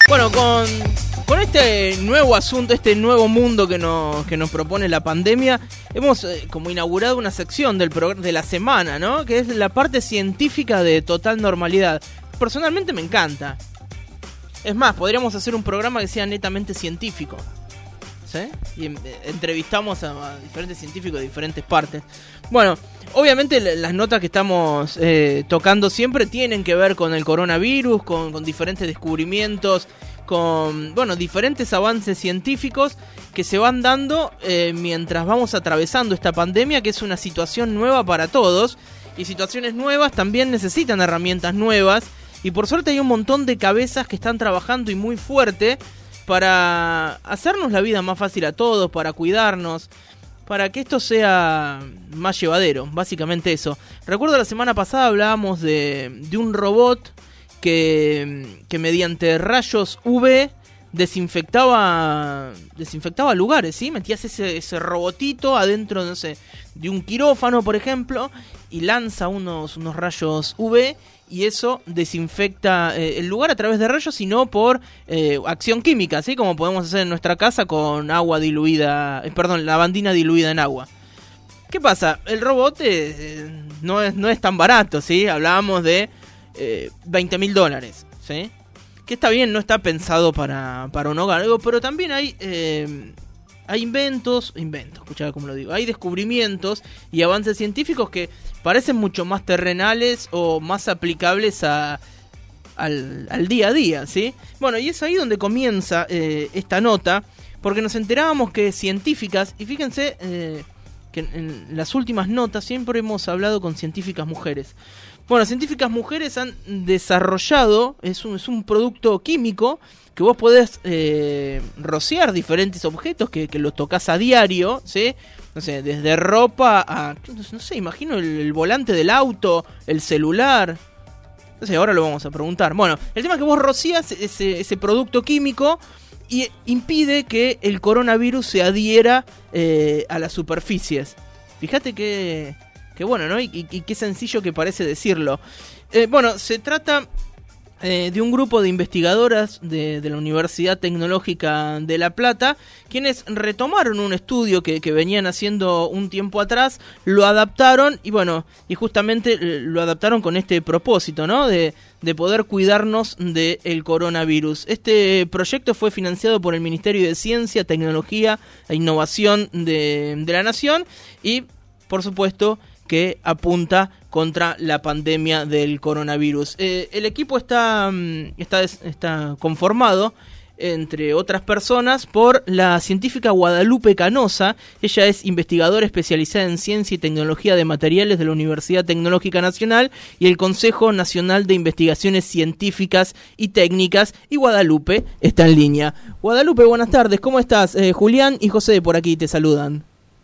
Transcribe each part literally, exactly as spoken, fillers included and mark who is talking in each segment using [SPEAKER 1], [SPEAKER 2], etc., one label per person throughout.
[SPEAKER 1] Bueno, con, con este nuevo asunto, este nuevo mundo que nos, que nos propone la pandemia, hemos eh, como inaugurado una sección del programa de la semana, ¿no? Que es la parte científica de Total Normalidad. Personalmente me encanta. Es más, podríamos hacer un programa que sea netamente científico, ¿sí? Y eh, entrevistamos a, a diferentes científicos de diferentes partes. Bueno, obviamente las notas que estamos eh, tocando siempre tienen que ver con el coronavirus, con, con diferentes descubrimientos, con, bueno, diferentes avances científicos que se van dando eh, mientras vamos atravesando esta pandemia, que es una situación nueva para todos, y situaciones nuevas también necesitan herramientas nuevas, y por suerte hay un montón de cabezas que están trabajando y muy fuerte para hacernos la vida más fácil a todos, para cuidarnos, para que esto sea más llevadero, básicamente eso. Recuerdo la semana pasada hablábamos de, de un robot que, que mediante rayos U V desinfectaba desinfectaba lugares, ¿sí? Metías ese, ese robotito adentro, no sé, de un quirófano, por ejemplo, y lanza unos, unos rayos U V, y eso desinfecta eh, el lugar a través de rayos, sino por eh, acción química, ¿sí? Como podemos hacer en nuestra casa con agua diluida, eh, perdón, lavandina diluida en agua. ¿Qué pasa? El robot eh, no, es, no es tan barato, ¿sí? Hablábamos de eh, veinte mil dólares, ¿sí? Que está bien, no está pensado para, para un hogar, pero también hay... Eh, Hay inventos, inventos, escuchá cómo lo digo, hay descubrimientos y avances científicos que parecen mucho más terrenales o más aplicables a, al, al día a día, ¿sí? Bueno, y es ahí donde comienza eh, esta nota, porque nos enterábamos que científicas, y fíjense eh, que en, en las últimas notas siempre hemos hablado con científicas mujeres. Bueno, científicas mujeres han desarrollado, es un, es un producto químico que vos podés eh, rociar diferentes objetos que, que los tocas a diario, ¿sí? No sé, desde ropa a, no sé, imagino el, el volante del auto, el celular. No sé, ahora lo vamos a preguntar. Bueno, el tema es que vos rocías ese, ese producto químico y impide que el coronavirus se adhiera eh, a las superficies. Fíjate que... Que bueno, ¿no? Y, y, y qué sencillo que parece decirlo. Eh, bueno, se trata eh, de un grupo de investigadoras de, de la Universidad Tecnológica de La Plata, quienes retomaron un estudio que, que venían haciendo un tiempo atrás, lo adaptaron y bueno, y justamente lo adaptaron con este propósito, ¿no? De, de poder cuidarnos del coronavirus. Este proyecto fue financiado por el Ministerio de Ciencia, Tecnología e Innovación de, de la Nación y, por supuesto, que apunta contra la pandemia del coronavirus. Eh, el equipo está, está, está conformado, entre otras personas, por la científica Guadalupe Canosa. Ella es investigadora especializada en Ciencia y Tecnología de Materiales de la Universidad Tecnológica Nacional y el Consejo Nacional de Investigaciones Científicas y Técnicas, y Guadalupe está en línea. Guadalupe, buenas tardes, ¿cómo estás? Eh, Julián y José por aquí te saludan.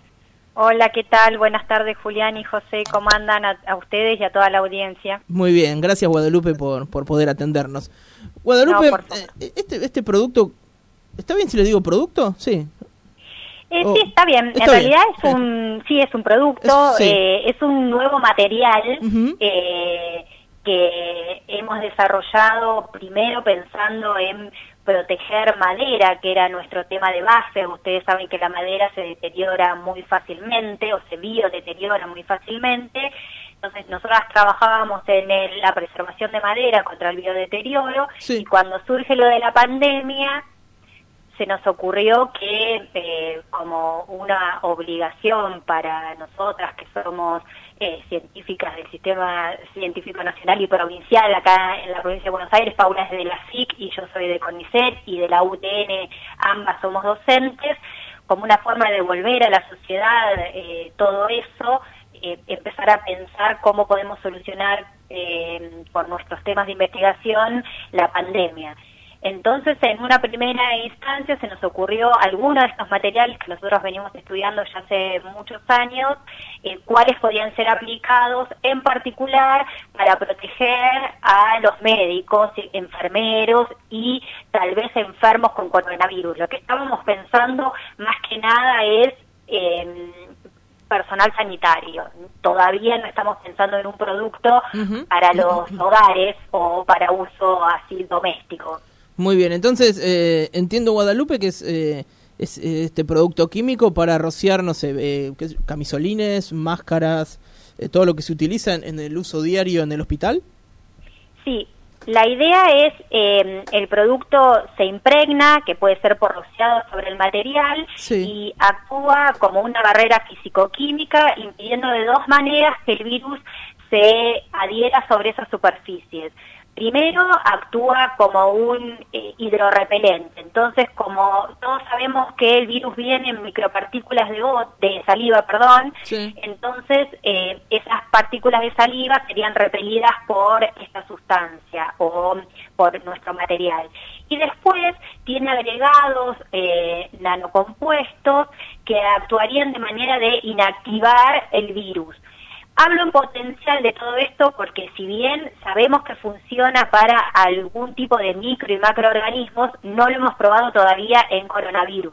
[SPEAKER 2] Hola, ¿qué tal? Buenas tardes, Julián y José. ¿Cómo andan a, a ustedes y a toda la audiencia?
[SPEAKER 1] Muy bien, gracias Guadalupe por, por poder atendernos. Guadalupe,
[SPEAKER 2] No,
[SPEAKER 1] eh, este, este producto, ¿está bien si le digo producto? Sí.
[SPEAKER 2] Eh,
[SPEAKER 1] oh,
[SPEAKER 2] sí, está bien.
[SPEAKER 1] está
[SPEAKER 2] en realidad
[SPEAKER 1] bien.
[SPEAKER 2] es un, sí, es un producto,
[SPEAKER 1] es, sí.
[SPEAKER 2] eh, es un nuevo material
[SPEAKER 1] uh-huh.
[SPEAKER 2] eh, que hemos desarrollado primero pensando en proteger madera, que era nuestro tema de base. Ustedes saben que la madera se deteriora muy fácilmente o se biodeteriora muy fácilmente. Entonces nosotras trabajábamos en el, la preservación de madera contra el biodeterioro, sí. Y cuando surge lo de la pandemia se nos ocurrió que eh, como una obligación para nosotras que somos eh, científicas del Sistema Científico Nacional y Provincial acá en la provincia de Buenos Aires, Paula es de la S I C y yo soy de CONICET y de la U T N, ambas somos docentes, como una forma de devolver a la sociedad eh, todo eso, eh, empezar a pensar cómo podemos solucionar eh, por nuestros temas de investigación la pandemia. Entonces, en una primera instancia se nos ocurrió algunos de estos materiales que nosotros venimos estudiando ya hace muchos años, eh, cuáles podían ser aplicados en particular para proteger a los médicos, enfermeros y tal vez enfermos con coronavirus. Lo que estábamos pensando más que nada es eh, personal sanitario. Todavía no estamos pensando en un producto uh-huh. para los hogares o para uso así doméstico.
[SPEAKER 1] Muy bien, entonces eh, entiendo, Guadalupe, que es, eh, es este producto químico para rociar, no sé, eh, ¿qué es? Camisolines, máscaras, eh, todo lo que se utiliza en, en el uso diario en el hospital.
[SPEAKER 2] Sí, la idea es, eh, el producto se impregna, que puede ser por rociado sobre el material,
[SPEAKER 1] sí.
[SPEAKER 2] y actúa como una barrera físico-química, impidiendo de dos maneras que el virus se adhiera sobre esas superficies. Primero, actúa como un eh, hidrorrepelente. Entonces, como todos sabemos que el virus viene en micropartículas de, de saliva, perdón,
[SPEAKER 1] sí.
[SPEAKER 2] entonces eh, esas partículas de saliva serían repelidas por esta sustancia o por nuestro material. Y después tiene agregados eh, nanocompuestos que actuarían de manera de inactivar el virus. Hablo en potencial de todo esto porque si bien sabemos que funciona para algún tipo de micro y macroorganismos, no lo hemos probado todavía en coronavirus.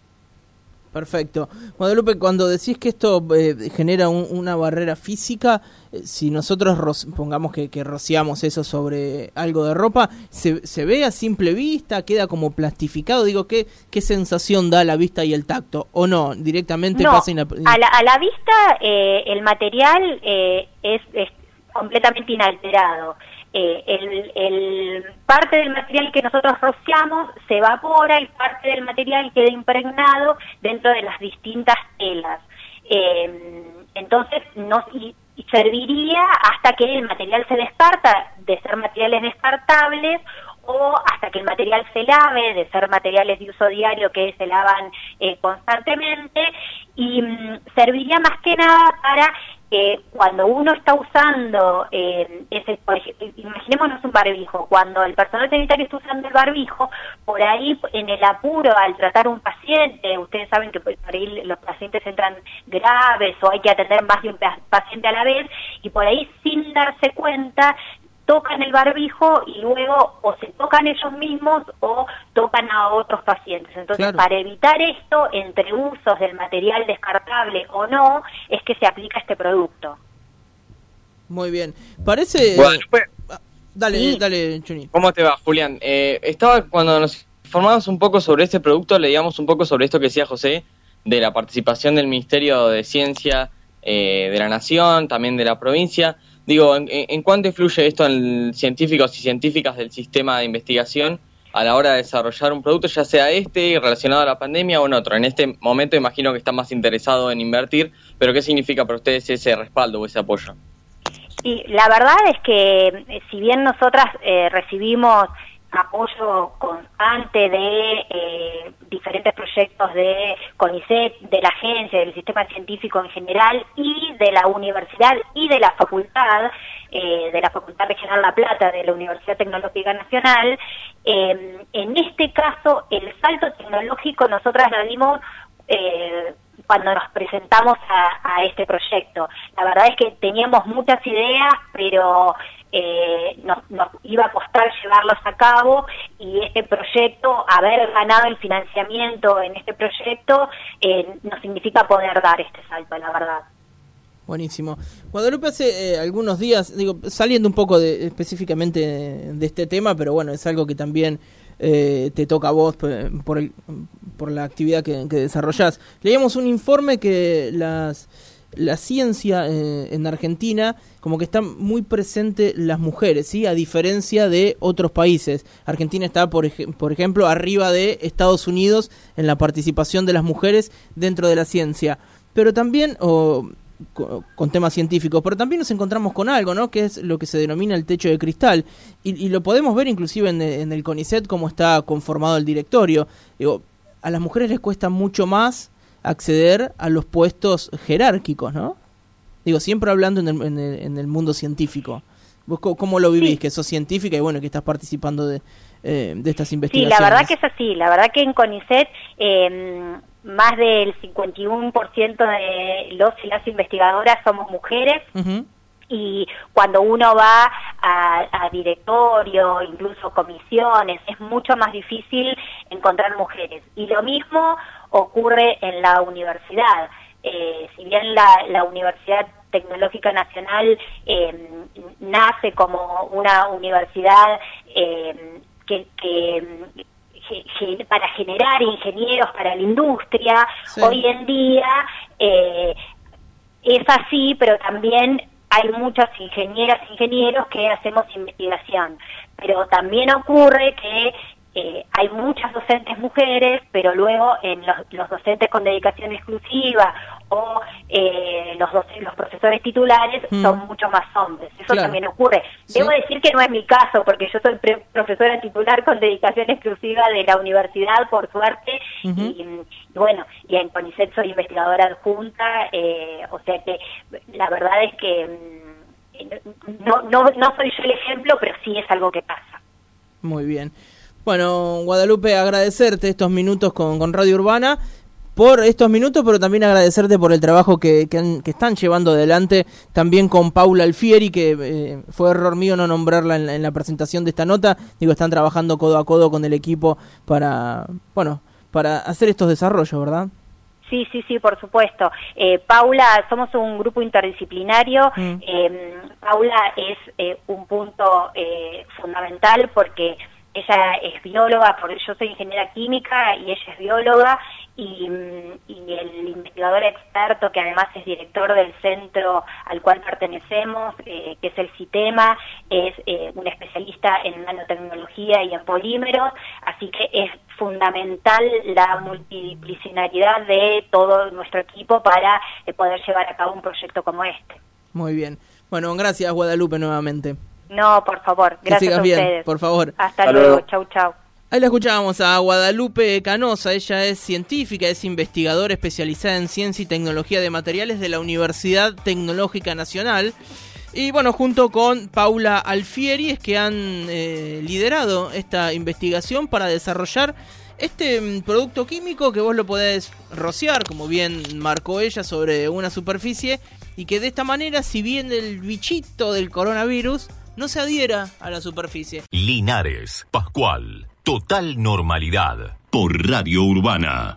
[SPEAKER 1] Perfecto. Guadalupe, cuando decís que esto eh, genera un, una barrera física, eh, si nosotros ro- pongamos que, que rociamos eso sobre algo de ropa, ¿se, se ve a simple vista? ¿Queda como plastificado? Digo, ¿qué, qué sensación da la vista y el tacto? ¿O no? Directamente
[SPEAKER 2] no,
[SPEAKER 1] pasa inap-
[SPEAKER 2] a la, a la vista eh, el material eh, es, es completamente inalterado. Eh, el, el parte del material que nosotros rociamos se evapora y parte del material queda impregnado dentro de las distintas telas. Eh, entonces, no, y, y serviría hasta que el material se descarta de ser materiales descartables o hasta que el material se lave, de ser materiales de uso diario que se lavan eh, constantemente, y mm, serviría más que nada para Eh, cuando uno está usando, eh, ese, por ejemplo, imaginémonos un barbijo, cuando el personal sanitario está usando el barbijo, por ahí en el apuro al tratar un paciente, ustedes saben que por ahí los pacientes entran graves o hay que atender más de un paciente a la vez, y por ahí sin darse cuenta tocan el barbijo y luego o se tocan ellos mismos o tocan a otros pacientes. Entonces, claro, para evitar esto, entre usos del material descartable o no, es que se aplica este producto.
[SPEAKER 1] Muy bien. Parece...
[SPEAKER 3] Bueno, pues,
[SPEAKER 1] dale,
[SPEAKER 2] sí.
[SPEAKER 1] dale, Chuni.
[SPEAKER 3] ¿Cómo te va, Julián? Eh, estaba, cuando nos informamos un poco sobre este producto, leíamos un poco sobre esto que decía José, de la participación del Ministerio de Ciencia eh, de la Nación, también de la provincia. Digo, ¿en, en cuánto influye esto en científicos y científicas del sistema de investigación a la hora de desarrollar un producto, ya sea este relacionado a la pandemia o en otro? En este momento imagino que está más interesado en invertir, pero ¿qué significa para ustedes ese respaldo o ese apoyo?
[SPEAKER 2] Y la verdad es que si bien nosotras eh, recibimos apoyo constante de eh, diferentes proyectos de CONICET, de la agencia, del sistema científico en general y de la universidad y de la facultad, eh, de la Facultad Regional La Plata, de la Universidad Tecnológica Nacional, eh, en este caso el salto tecnológico nosotras lo dimos eh, cuando nos presentamos a, a este proyecto. La verdad es que teníamos muchas ideas, pero eh, nos, nos iba a costar llevarlos a cabo, y este proyecto, haber ganado el financiamiento en este proyecto, eh, nos significa poder dar este salto, la verdad.
[SPEAKER 1] Buenísimo. Guadalupe, hace eh, algunos días, digo, saliendo un poco de, específicamente de, de este tema, pero bueno, es algo que también eh, te toca a vos por, el, por la actividad que, que desarrollás. Leíamos un informe que las, la ciencia eh, en Argentina, como que está muy presente las mujeres, ¿sí? A diferencia de otros países. Argentina está, por, ej- por ejemplo, arriba de Estados Unidos en la participación de las mujeres dentro de la ciencia. Pero también... Oh, con temas científicos, pero también nos encontramos con algo, ¿no? Que es lo que se denomina el techo de cristal, y, y lo podemos ver inclusive en, en el CONICET, cómo está conformado el directorio. Digo, a las mujeres les cuesta mucho más acceder a los puestos jerárquicos, ¿no? Digo, siempre hablando en el, en el, en el mundo científico. ¿Vos cómo lo vivís? Sí. Que sos científica y bueno, que estás participando de, eh, de estas investigaciones.
[SPEAKER 2] Sí, la verdad que es así. La verdad que en CONICET eh, más del cincuenta y uno por ciento de los y las investigadoras somos mujeres. Uh-huh. Y cuando uno va a, a directorio, incluso comisiones, es mucho más difícil encontrar mujeres. Y lo mismo ocurre en la universidad. Eh, si bien la, la Universidad Tecnológica Nacional eh, nace como una universidad eh, que, que para generar ingenieros para la industria. Sí. Hoy en día eh, es así, pero también hay muchas ingenieras e ingenieros que hacemos investigación. Pero también ocurre que eh, hay muchas docentes mujeres, pero luego en los, los docentes con dedicación exclusiva o eh, los, doc- los profesores titulares mm. son mucho más hombres. Eso claro. también ocurre. ¿Sí? Debo decir que no es mi caso, porque yo soy pre- profesora titular con dedicación exclusiva de la universidad, por suerte, uh-huh. y, y bueno, y en CONICET soy investigadora adjunta, eh, o sea que la verdad es que no, no, no soy yo el ejemplo, pero sí es algo que pasa.
[SPEAKER 1] Muy bien. Bueno, Guadalupe, agradecerte estos minutos con, con Radio Urbana, por estos minutos, pero también agradecerte por el trabajo que, que, han, que están llevando adelante también con Paula Alfieri, que eh, fue error mío no nombrarla en la, en la presentación de esta nota. Digo, están trabajando codo a codo con el equipo para, bueno, para hacer estos desarrollos, ¿verdad?
[SPEAKER 2] Sí, sí, sí, por supuesto. Eh, Paula, somos un grupo interdisciplinario. Mm. Eh, Paula es eh, un punto eh, fundamental porque ella es bióloga, porque yo soy ingeniera química y ella es bióloga, y, y el investigador experto, que además es director del centro al cual pertenecemos, eh, que es el CITEMA, es eh, un especialista en nanotecnología y en polímeros, así que es fundamental la multidisciplinaridad de todo nuestro equipo para eh, poder llevar a cabo un proyecto como este.
[SPEAKER 1] Muy bien. Bueno, gracias, Guadalupe, nuevamente.
[SPEAKER 2] No, por favor, gracias a ustedes.
[SPEAKER 1] Bien, por favor.
[SPEAKER 2] Hasta, Hasta luego. luego, chau, chau.
[SPEAKER 1] Ahí la escuchábamos a Guadalupe Canosa. Ella es científica, es investigadora especializada en ciencia y tecnología de materiales de la Universidad Tecnológica Nacional. Y bueno, junto con Paula Alfieri es que han eh, liderado esta investigación para desarrollar este mm, producto químico que vos lo podés rociar, como bien marcó ella, sobre una superficie, y que de esta manera, si bien el bichito del coronavirus no se adhiera a la superficie.
[SPEAKER 4] Linares, Pascual, total normalidad por Radio Urbana.